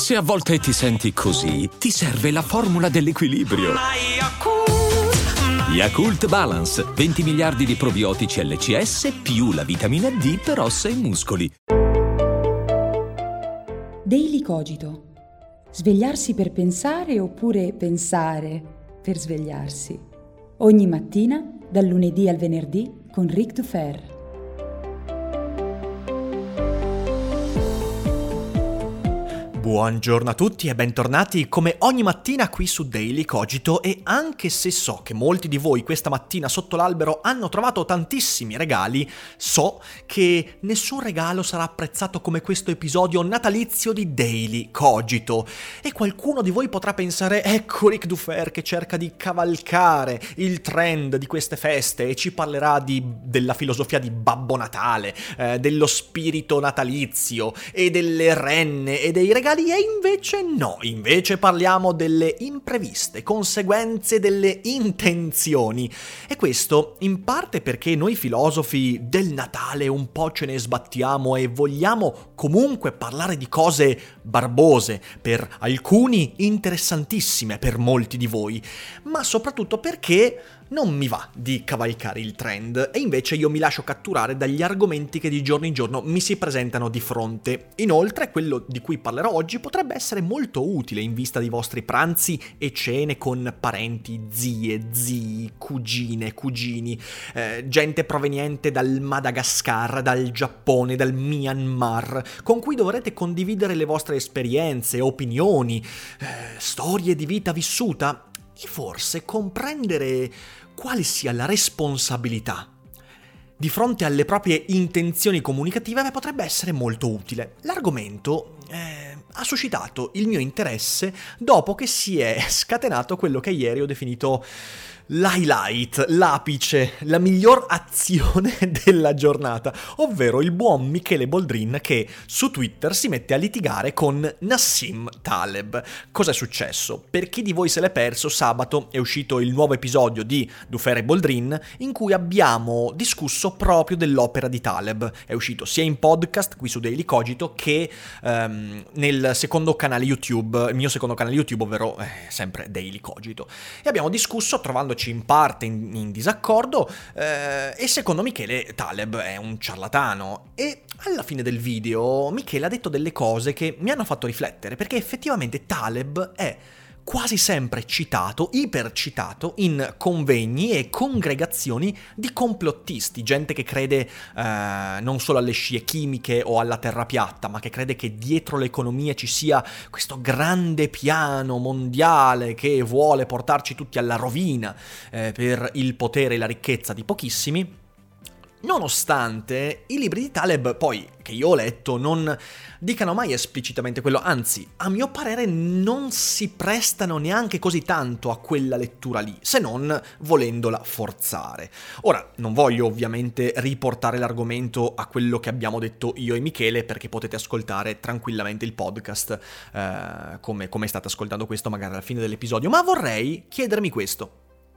Se a volte ti senti così, ti serve la formula dell'equilibrio. Yakult Balance, 20 miliardi di probiotici LCS più la vitamina D per ossa e muscoli. Daily Cogito. Svegliarsi per pensare oppure pensare per svegliarsi. Ogni mattina, dal lunedì al venerdì, con Ric Dufer. Buongiorno a tutti e bentornati come ogni mattina qui su Daily Cogito, e anche se so che molti di voi questa mattina sotto l'albero hanno trovato tantissimi regali, so che nessun regalo sarà apprezzato come questo episodio natalizio di Daily Cogito. E qualcuno di voi potrà pensare: ecco Ric Dufer che cerca di cavalcare il trend di queste feste e ci parlerà della filosofia di Babbo Natale, dello spirito natalizio e delle renne e dei regali. E invece no, invece parliamo delle impreviste conseguenze delle intenzioni. E questo in parte perché noi filosofi del Natale un po' ce ne sbattiamo e vogliamo comunque parlare di cose barbose, per alcuni interessantissime per molti di voi, ma soprattutto perché non mi va di cavalcare il trend e invece io mi lascio catturare dagli argomenti che di giorno in giorno mi si presentano di fronte. Inoltre, quello di cui parlerò oggi potrebbe essere molto utile in vista dei vostri pranzi e cene con parenti, zie, zii, cugine, cugini, gente proveniente dal Madagascar, dal Giappone, dal Myanmar, con cui dovrete condividere le vostre esperienze, opinioni, storie di vita vissuta e forse comprendere quale sia la responsabilità di fronte alle proprie intenzioni comunicative potrebbe essere molto utile. L'argomento ha suscitato il mio interesse dopo che si è scatenato quello che ieri ho definito l'highlight, l'apice, la miglior azione della giornata, ovvero il buon Michele Boldrin che su Twitter si mette a litigare con Nassim Taleb. Cos'è successo? Per chi di voi se l'è perso, sabato è uscito il nuovo episodio di Dufer e Boldrin in cui abbiamo discusso proprio dell'opera di Taleb. È uscito sia in podcast qui su Daily Cogito che nel secondo canale YouTube, il mio secondo canale YouTube, ovvero sempre Daily Cogito. E abbiamo discusso trovandoci in parte in disaccordo e secondo Michele Taleb è un ciarlatano. E alla fine del video Michele ha detto delle cose che mi hanno fatto riflettere, perché effettivamente Taleb è quasi sempre citato, ipercitato in convegni e congregazioni di complottisti, gente che crede non solo alle scie chimiche o alla terra piatta, ma che crede che dietro l'economia ci sia questo grande piano mondiale che vuole portarci tutti alla rovina per il potere e la ricchezza di pochissimi. Nonostante i libri di Taleb, poi, che io ho letto, non dicano mai esplicitamente quello, anzi, a mio parere non si prestano neanche così tanto a quella lettura lì, se non volendola forzare. Ora, non voglio ovviamente riportare l'argomento a quello che abbiamo detto io e Michele, perché potete ascoltare tranquillamente il podcast come state ascoltando questo magari alla fine dell'episodio, ma vorrei chiedermi questo: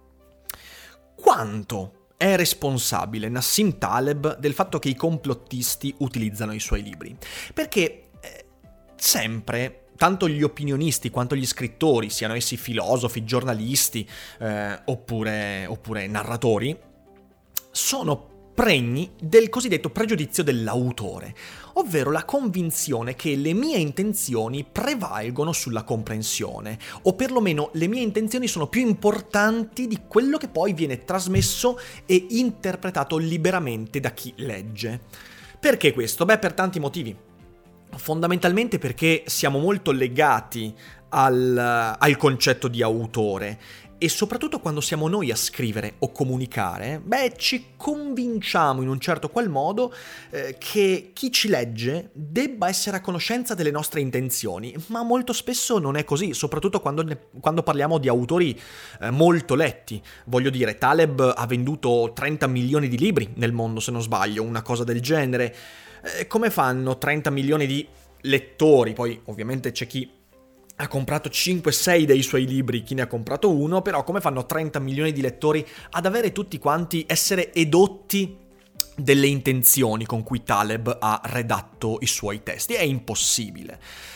quanto è responsabile Nassim Taleb del fatto che i complottisti utilizzano i suoi libri? Perché sempre, tanto gli opinionisti quanto gli scrittori, siano essi filosofi, giornalisti oppure narratori, sono pregni del cosiddetto pregiudizio dell'autore, ovvero la convinzione che le mie intenzioni prevalgono sulla comprensione, o perlomeno le mie intenzioni sono più importanti di quello che poi viene trasmesso e interpretato liberamente da chi legge. Perché questo? Beh, per tanti motivi. Fondamentalmente perché siamo molto legati al concetto di autore, e soprattutto quando siamo noi a scrivere o comunicare, ci convinciamo in un certo qual modo che chi ci legge debba essere a conoscenza delle nostre intenzioni, ma molto spesso non è così, soprattutto quando parliamo di autori molto letti. Voglio dire, Taleb ha venduto 30 milioni di libri nel mondo, se non sbaglio, una cosa del genere. Come fanno 30 milioni di lettori? Poi ovviamente c'è chi ha comprato 5-6 dei suoi libri, chi ne ha comprato uno, però come fanno 30 milioni di lettori ad avere tutti quanti, essere edotti delle intenzioni con cui Taleb ha redatto i suoi testi? È impossibile.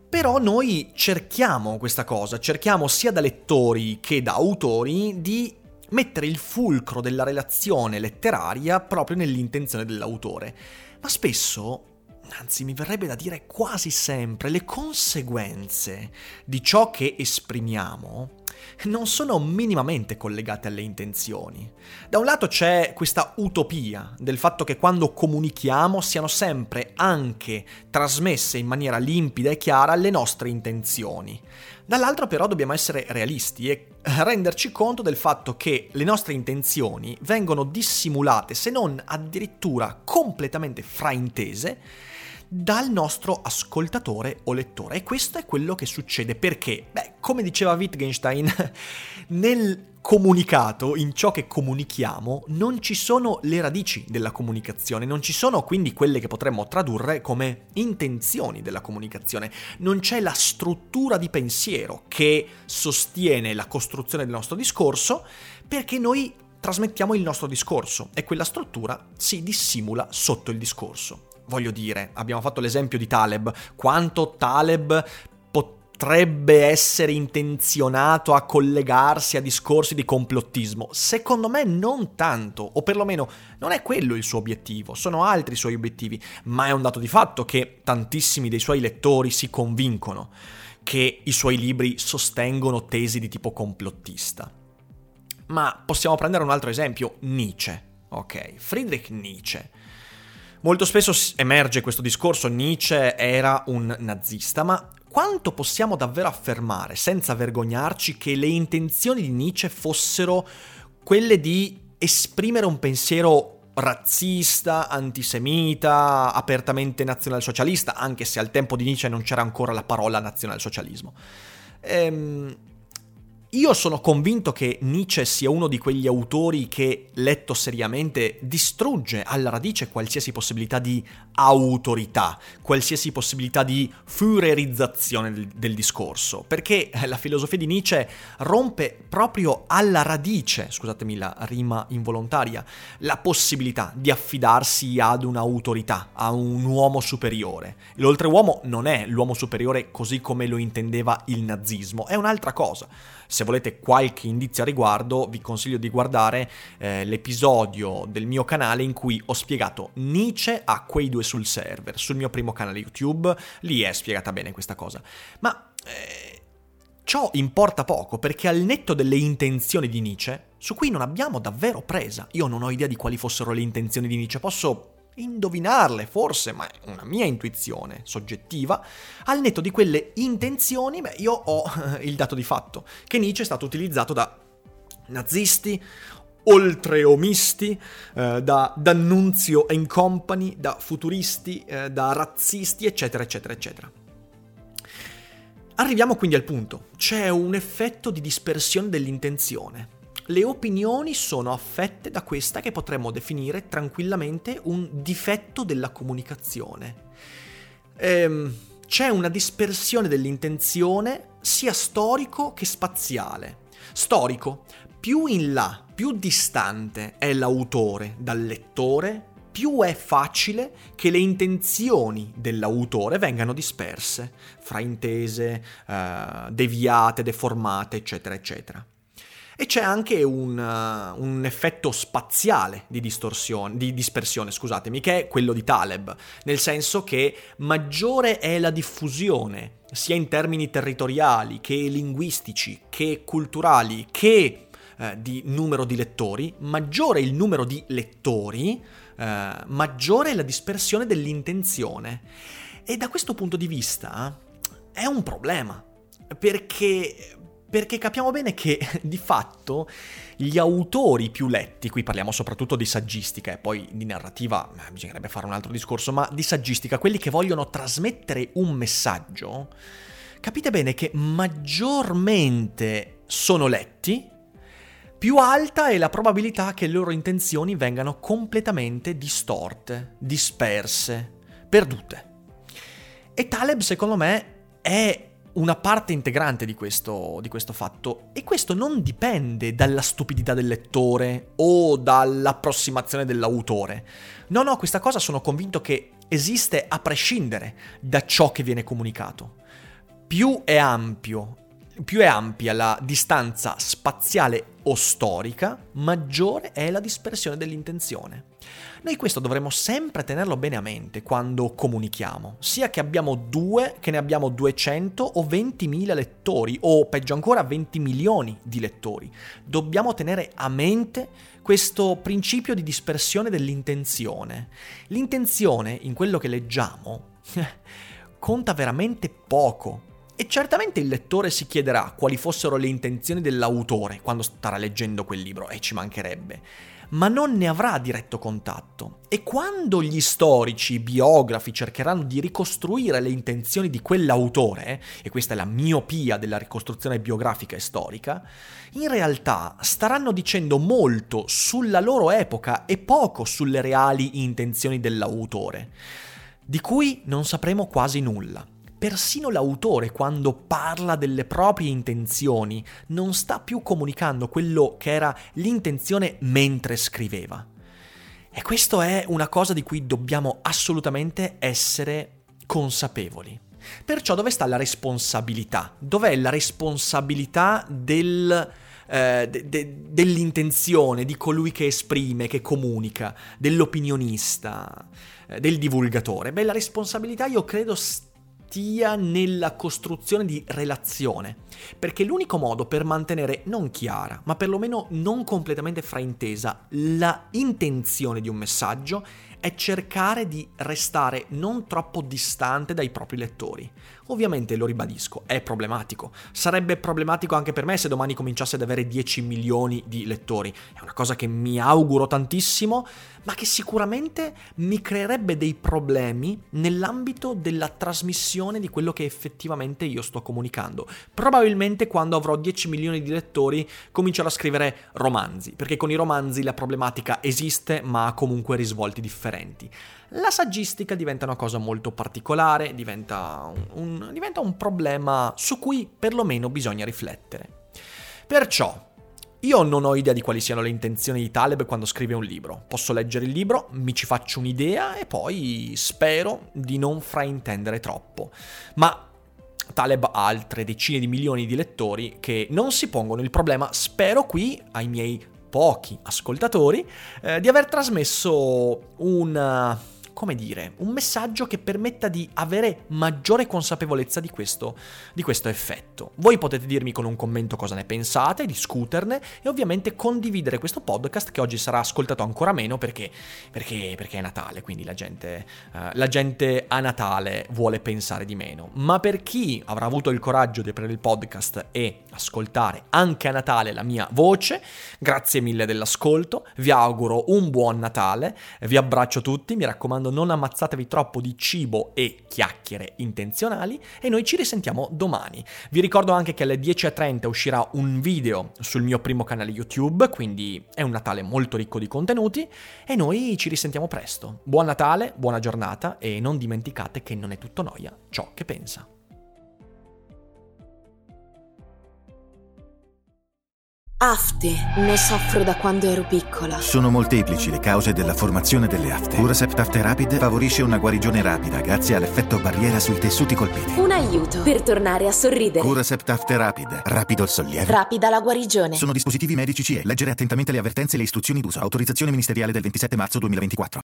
Però noi cerchiamo questa cosa, cerchiamo sia da lettori che da autori di mettere il fulcro della relazione letteraria proprio nell'intenzione dell'autore. Ma spesso, anzi mi verrebbe da dire quasi sempre, le conseguenze di ciò che esprimiamo non sono minimamente collegate alle intenzioni. Da un lato c'è questa utopia del fatto che quando comunichiamo siano sempre anche trasmesse in maniera limpida e chiara le nostre intenzioni. Dall'altro però dobbiamo essere realisti e renderci conto del fatto che le nostre intenzioni vengono dissimulate, se non addirittura completamente fraintese, dal nostro ascoltatore o lettore. E questo è quello che succede perché, come diceva Wittgenstein, nel comunicato, in ciò che comunichiamo, non ci sono le radici della comunicazione, non ci sono quindi quelle che potremmo tradurre come intenzioni della comunicazione, non c'è la struttura di pensiero che sostiene la costruzione del nostro discorso, perché noi trasmettiamo il nostro discorso e quella struttura si dissimula sotto il discorso. Voglio dire, abbiamo fatto l'esempio di Taleb, quanto Taleb potrebbe essere intenzionato a collegarsi a discorsi di complottismo. Secondo me non tanto, o perlomeno non è quello il suo obiettivo, sono altri i suoi obiettivi, ma è un dato di fatto che tantissimi dei suoi lettori si convincono che i suoi libri sostengono tesi di tipo complottista. Ma possiamo prendere un altro esempio, Nietzsche. Ok, Friedrich Nietzsche. Molto spesso emerge questo discorso, Nietzsche era un nazista, ma quanto possiamo davvero affermare, senza vergognarci, che le intenzioni di Nietzsche fossero quelle di esprimere un pensiero razzista, antisemita, apertamente nazionalsocialista, anche se al tempo di Nietzsche non c'era ancora la parola nazionalsocialismo? Io sono convinto che Nietzsche sia uno di quegli autori che, letto seriamente, distrugge alla radice qualsiasi possibilità di autorità, qualsiasi possibilità di Führerizzazione del discorso, perché la filosofia di Nietzsche rompe proprio alla radice, scusatemi la rima involontaria, la possibilità di affidarsi ad un'autorità, a un uomo superiore. L'oltreuomo non è l'uomo superiore così come lo intendeva il nazismo, è un'altra cosa. Se volete qualche indizio a riguardo, vi consiglio di guardare l'episodio del mio canale in cui ho spiegato Nietzsche a quei due sul server, sul mio primo canale YouTube, lì è spiegata bene questa cosa. Ma ciò importa poco, perché al netto delle intenzioni di Nietzsche, su cui non abbiamo davvero presa, io non ho idea di quali fossero le intenzioni di Nietzsche, posso indovinarle forse, ma è una mia intuizione soggettiva. Al netto di quelle intenzioni, io ho il dato di fatto che Nietzsche è stato utilizzato da nazisti, oltreomisti, da D'Annunzio and Company, da futuristi, da razzisti, eccetera, eccetera, eccetera. Arriviamo quindi al punto. C'è un effetto di dispersione dell'intenzione. Le opinioni sono affette da questa che potremmo definire tranquillamente un difetto della comunicazione. C'è una dispersione dell'intenzione sia storico che spaziale. Storico, più in là, più distante è l'autore dal lettore, più è facile che le intenzioni dell'autore vengano disperse, fraintese, deviate, deformate, eccetera, eccetera. E c'è anche un effetto spaziale di dispersione, scusatemi, che è quello di Taleb, nel senso che maggiore è la diffusione, sia in termini territoriali, che linguistici, che culturali, che di numero di lettori, maggiore è il numero di lettori, maggiore è la dispersione dell'intenzione. E da questo punto di vista è un problema, perché capiamo bene che di fatto gli autori più letti, qui parliamo soprattutto di saggistica e poi di narrativa bisognerebbe fare un altro discorso, ma di saggistica, quelli che vogliono trasmettere un messaggio, capite bene che maggiormente sono letti, più alta è la probabilità che le loro intenzioni vengano completamente distorte, disperse, perdute. E Taleb, secondo me, è una parte integrante di questo fatto, e questo non dipende dalla stupidità del lettore o dall'approssimazione dell'autore. No, questa cosa sono convinto che esiste a prescindere da ciò che viene comunicato. più è ampia la distanza spaziale o storica, maggiore è la dispersione dell'intenzione. Noi questo dovremo sempre tenerlo bene a mente quando comunichiamo, sia che abbiamo 2, che ne abbiamo 200 o 20.000 lettori, o peggio ancora 20 milioni di lettori. Dobbiamo tenere a mente questo principio di dispersione dell'intenzione. L'intenzione, in quello che leggiamo, conta veramente poco. E certamente il lettore si chiederà quali fossero le intenzioni dell'autore quando starà leggendo quel libro, e ci mancherebbe, ma non ne avrà diretto contatto. E quando gli storici, i biografi cercheranno di ricostruire le intenzioni di quell'autore, e questa è la miopia della ricostruzione biografica e storica, in realtà staranno dicendo molto sulla loro epoca e poco sulle reali intenzioni dell'autore, di cui non sapremo quasi nulla. Persino l'autore, quando parla delle proprie intenzioni, non sta più comunicando quello che era l'intenzione mentre scriveva. E questo è una cosa di cui dobbiamo assolutamente essere consapevoli. Perciò dove sta la responsabilità? Dov'è la responsabilità dell'intenzione, di colui che esprime, che comunica, dell'opinionista, del divulgatore? La responsabilità io credo stia nella costruzione di relazione, perché l'unico modo per mantenere non chiara, ma perlomeno non completamente fraintesa, la intenzione di un messaggio è cercare di restare non troppo distante dai propri lettori. Ovviamente, lo ribadisco, è problematico. Sarebbe problematico anche per me se domani cominciasse ad avere 10 milioni di lettori. È una cosa che mi auguro tantissimo, ma che sicuramente mi creerebbe dei problemi nell'ambito della trasmissione di quello che effettivamente io sto comunicando. Probabilmente quando avrò 10 milioni di lettori comincerò a scrivere romanzi, perché con i romanzi la problematica esiste, ma ha comunque risvolti differenti. La saggistica diventa una cosa molto particolare, diventa un problema su cui perlomeno bisogna riflettere. Perciò io non ho idea di quali siano le intenzioni di Taleb quando scrive un libro. Posso leggere il libro, mi ci faccio un'idea e poi spero di non fraintendere troppo. Ma Taleb ha altre decine di milioni di lettori che non si pongono il problema, spero qui, ai miei pochi ascoltatori, di aver trasmesso un messaggio che permetta di avere maggiore consapevolezza di questo effetto. Voi potete dirmi con un commento cosa ne pensate, discuterne e ovviamente condividere questo podcast, che oggi sarà ascoltato ancora meno perché è Natale, quindi la gente a Natale vuole pensare di meno. Ma per chi avrà avuto il coraggio di aprire il podcast e ascoltare anche a Natale la mia voce, grazie mille dell'ascolto, vi auguro un buon Natale, vi abbraccio tutti, mi raccomando non ammazzatevi troppo di cibo e chiacchiere intenzionali e noi ci risentiamo domani. Vi ricordo anche che alle 10:30 uscirà un video sul mio primo canale YouTube, quindi è un Natale molto ricco di contenuti e noi ci risentiamo presto. Buon Natale, buona giornata e non dimenticate che non è tutto noia ciò che pensa. Afte. Ne soffro da quando ero piccola. Sono molteplici le cause della formazione delle afte. Curacept Afte Rapid favorisce una guarigione rapida grazie all'effetto barriera sui tessuti colpiti. Un aiuto per tornare a sorridere. Curacept Afte Rapid. Rapido il sollievo. Rapida la guarigione. Sono dispositivi medici CE. Leggere attentamente le avvertenze e le istruzioni d'uso. Autorizzazione ministeriale del 27 marzo 2024.